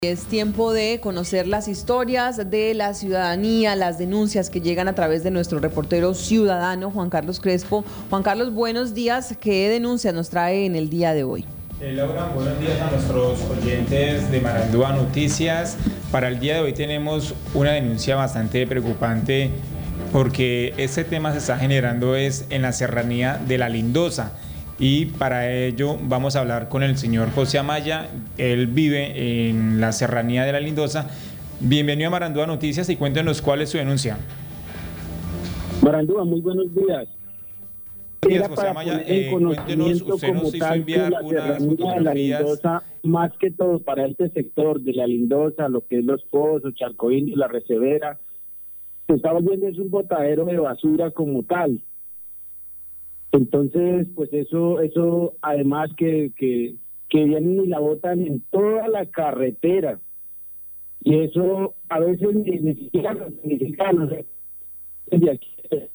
Es tiempo de conocer las historias de la ciudadanía, las denuncias que llegan a través de nuestro reportero ciudadano Juan Carlos Crespo. Juan Carlos, buenos días. ¿Qué denuncia nos trae en el día de hoy? Laura, buenos días a nuestros oyentes de Marandúa Noticias. Para el día de hoy tenemos una denuncia bastante preocupante porque este tema se está generando en la serranía de La Lindosa. Y para ello vamos a hablar con el señor José Amaya. Él vive en la serranía de La Lindosa. Bienvenido a Marandúa Noticias y cuéntenos cuál es su denuncia. Marandúa, muy buenos días. Buenos días, José Amaya. Cuéntenos, usted nos hizo enviar unas fotografías. La Lindosa, más que todo para este sector de La Lindosa, lo que es Los Pozos, Charco Indio, La Recebera, se está volviendo es un botadero de basura como tal. Entonces, pues eso además que vienen y la botan en toda la carretera. Y eso a veces ni siquiera lo significa, de aquí.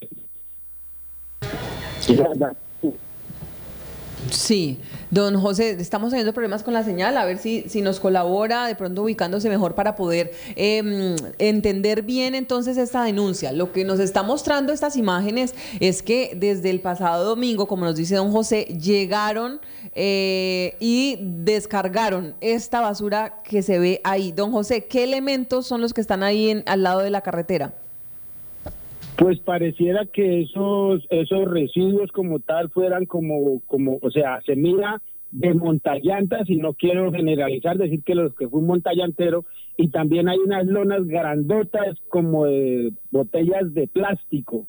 Sí, don José, estamos teniendo problemas con la señal, a ver si nos colabora, de pronto ubicándose mejor para poder entender bien entonces esta denuncia. Lo que nos está mostrando estas imágenes es que desde el pasado domingo, como nos dice don José, llegaron y descargaron esta basura que se ve ahí. Don José, ¿qué elementos son los que están ahí al lado de la carretera? Pues pareciera que esos residuos como tal fueran como, o sea, se mira de montallantas, y no quiero generalizar, decir que fue un montallantero, y también hay unas lonas grandotas como de botellas de plástico.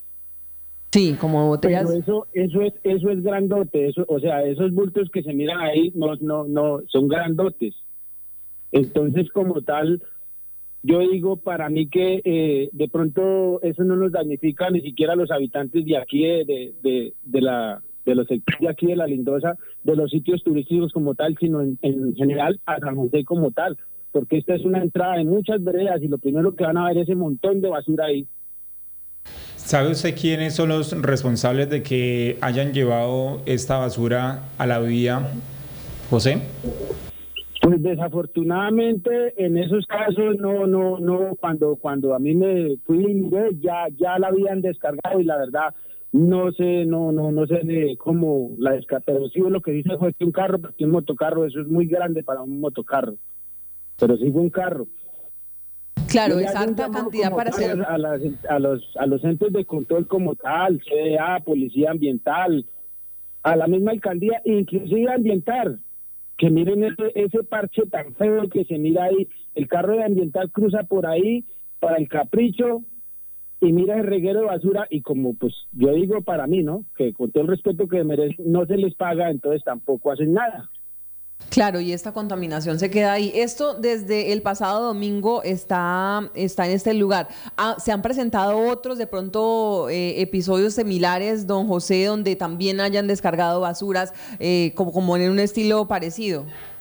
Sí, como botellas. Pero eso es grandote, o sea, esos bultos que se miran ahí no son grandotes. Entonces, como tal, yo digo, para mí que de pronto eso no nos damnifica ni siquiera a los habitantes de aquí, de los sectores de aquí de La Lindosa, de los sitios turísticos como tal, sino en general a San José como tal, porque esta es una entrada de muchas veredas y lo primero que van a ver es ese montón de basura ahí. ¿Sabe usted quiénes son los responsables de que hayan llevado esta basura a la vía, José? Pues desafortunadamente en esos casos no, cuando a mí me fui y miré, ya la habían descargado, y la verdad no sé de cómo la descargaron, pero sí lo que dice fue que un carro, porque un motocarro, eso es muy grande para un motocarro, pero sí fue un carro. Claro, es harta cantidad para hacer. A los entes de control como tal, CDA, Policía Ambiental, a la misma alcaldía, inclusive ambiental, que miren ese parche tan feo que se mira ahí. El carro de ambiental cruza por ahí para el Capricho y mira el reguero de basura, y como pues yo digo, para mí, ¿no?, que con todo el respeto que merecen, no se les paga, entonces tampoco hacen nada. Claro, y esta contaminación se queda ahí. Esto desde el pasado domingo está en este lugar. ¿Se han presentado otros, de pronto, episodios similares, don José, donde también hayan descargado basuras como en un estilo parecido?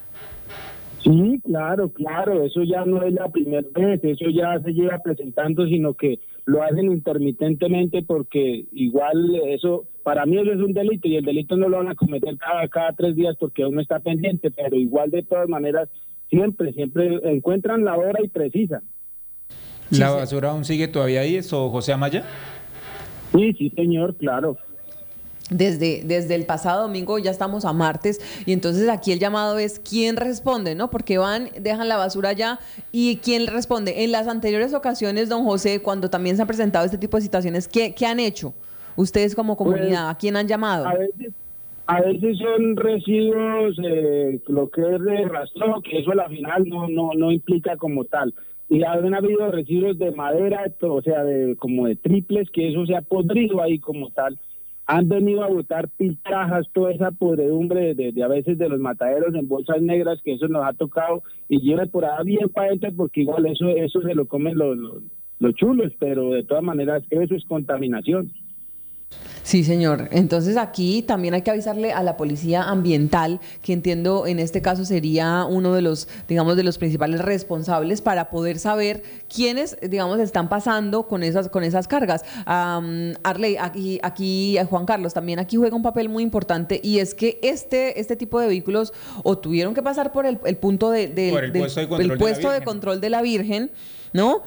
Sí, claro, eso ya no es la primera vez, eso ya se lleva presentando, sino que lo hacen intermitentemente, porque igual eso, para mí eso es un delito, y el delito no lo van a cometer cada 3 días porque uno está pendiente, pero igual de todas maneras siempre encuentran la hora y precisa. ¿La basura aún sigue todavía ahí, eso, José Amaya? Sí, señor, claro. Desde el pasado domingo ya estamos a martes, y entonces aquí el llamado es quién responde, ¿no? Porque dejan la basura allá, y quién responde. En las anteriores ocasiones, don José, cuando también se han presentado este tipo de situaciones, ¿qué han hecho ustedes como comunidad? ¿A quién han llamado? A veces son residuos, lo que es de rastro, que eso a la final no implica como tal. Y han habido residuos de madera, o sea, como de triples, que eso se ha podrido ahí como tal. Han venido a botar piltrajas, toda esa podredumbre de a veces de los mataderos en bolsas negras, que eso nos ha tocado, y lleva por ahí bien para adentro, porque igual eso se lo comen los chulos, pero de todas maneras eso es contaminación. Sí, señor. Entonces aquí también hay que avisarle a la policía ambiental, que entiendo en este caso sería uno de los, digamos, de los principales responsables para poder saber quiénes, digamos, están pasando con esas cargas. Arley, aquí Juan Carlos, también aquí juega un papel muy importante y es que este tipo de vehículos o tuvieron que pasar por el punto Por el puesto de control de la Virgen, ¿no?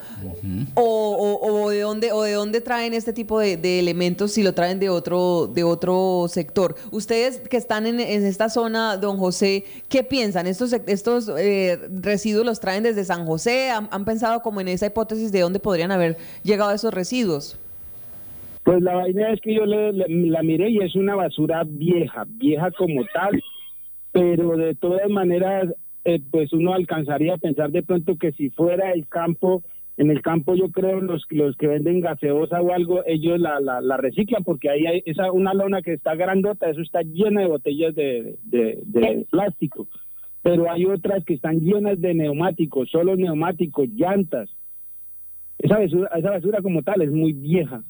O de dónde traen este tipo de elementos, si lo traen de otro sector. Ustedes que están en esta zona, don José, ¿qué piensan? ¿Estos residuos los traen desde San José? ¿Han pensado como en esa hipótesis de dónde podrían haber llegado esos residuos? Pues la vaina es que yo la miré y es una basura vieja como tal, pero de todas maneras pues uno alcanzaría a pensar de pronto que si fuera el campo, en el campo yo creo los que venden gaseosa o algo, ellos la reciclan, porque ahí hay una lona que está grandota, eso está llena de botellas de plástico, pero hay otras que están llenas de neumáticos, solo neumáticos, llantas. Esa basura como tal es muy vieja.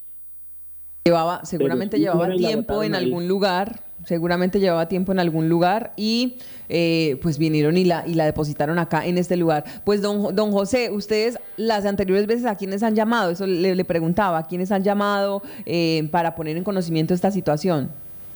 Seguramente llevaba tiempo en algún lugar. Seguramente llevaba tiempo en algún lugar y pues vinieron y la depositaron acá en este lugar. Pues don José, ustedes las anteriores veces ¿a quiénes han llamado? Eso le preguntaba, ¿a quiénes han llamado para poner en conocimiento esta situación?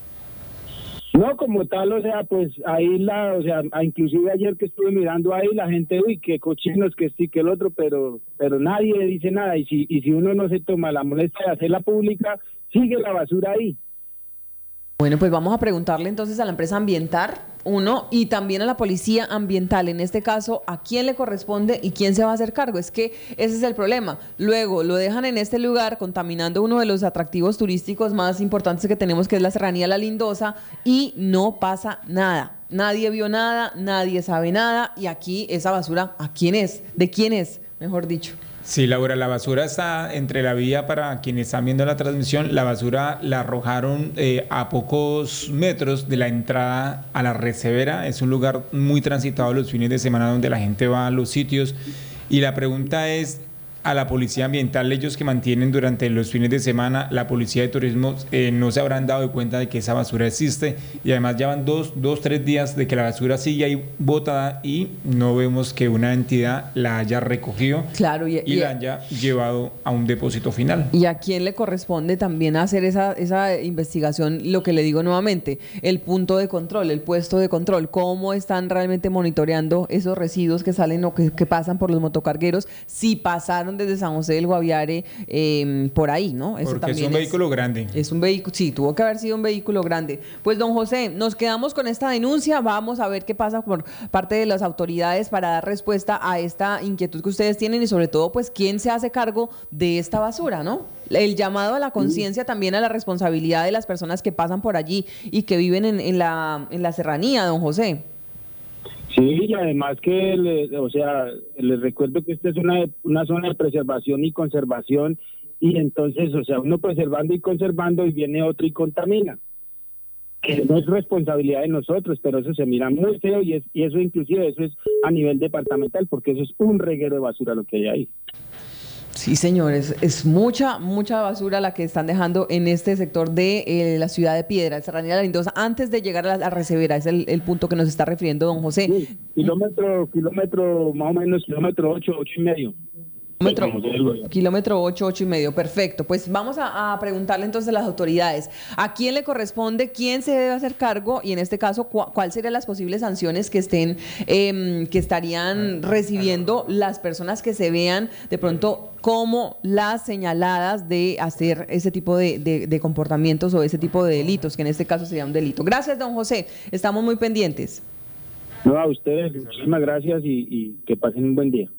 No, como tal, o sea, pues ahí inclusive ayer que estuve mirando ahí, la gente, uy, qué cochinos, que sí, que el otro, pero nadie dice nada, y si uno no se toma la molestia de hacerla pública, sigue la basura ahí. Bueno, pues vamos a preguntarle entonces a la empresa ambiental, y también a la policía ambiental, en este caso, ¿a quién le corresponde y quién se va a hacer cargo? Es que ese es el problema. Luego lo dejan en este lugar contaminando uno de los atractivos turísticos más importantes que tenemos, que es la Serranía La Lindosa, y no pasa nada. Nadie vio nada, nadie sabe nada, y aquí esa basura, ¿a quién es? ¿De quién es? Mejor dicho. Sí, Laura, la basura está entre la vía. Para quienes están viendo la transmisión, la basura la arrojaron a pocos metros de la entrada a la Recevera. Es un lugar muy transitado los fines de semana donde la gente va a los sitios. Y la pregunta es a la policía ambiental, ellos que mantienen durante los fines de semana, la policía de turismo, no se habrán dado cuenta de que esa basura existe, y además llevan 3 días de que la basura sigue ahí botada y no vemos que una entidad la haya recogido, claro, y la haya llevado a un depósito final. ¿Y a quién le corresponde también hacer esa investigación? Lo que le digo nuevamente, el punto de control, el puesto de control, cómo están realmente monitoreando esos residuos que salen o que pasan por los motocargueros, si pasaron desde San José del Guaviare por ahí, ¿no? Eso porque también es un vehículo grande. Es un vehículo, sí, tuvo que haber sido un vehículo grande. Pues don José, nos quedamos con esta denuncia, vamos a ver qué pasa por parte de las autoridades para dar respuesta a esta inquietud que ustedes tienen y sobre todo, pues, quién se hace cargo de esta basura, ¿no? El llamado a la conciencia, también a la responsabilidad de las personas que pasan por allí y que viven en la serranía, don José. Sí, y además que, les recuerdo que esta es una zona de preservación y conservación, y entonces, uno preservando y conservando y viene otro y contamina, que no es responsabilidad de nosotros, pero eso se mira muy feo y eso inclusive eso es a nivel departamental, porque eso es un reguero de basura lo que hay ahí. Sí, señores, es mucha basura la que están dejando en este sector de la ciudad de Piedra, el Serranía de la Lindosa, antes de llegar a la Recevera. Es el punto que nos está refiriendo don José. Sí, kilómetro más o menos, kilómetro 8 y medio. Kilómetro 8 y medio, perfecto. Pues vamos a preguntarle entonces a las autoridades, ¿a quién le corresponde, quién se debe hacer cargo y en este caso cuáles serían las posibles sanciones que estarían recibiendo las personas que se vean de pronto como las señaladas de hacer ese tipo de comportamientos o ese tipo de delitos, que en este caso sería un delito? Gracias, don José, estamos muy pendientes. No, a ustedes, muchísimas gracias y que pasen un buen día.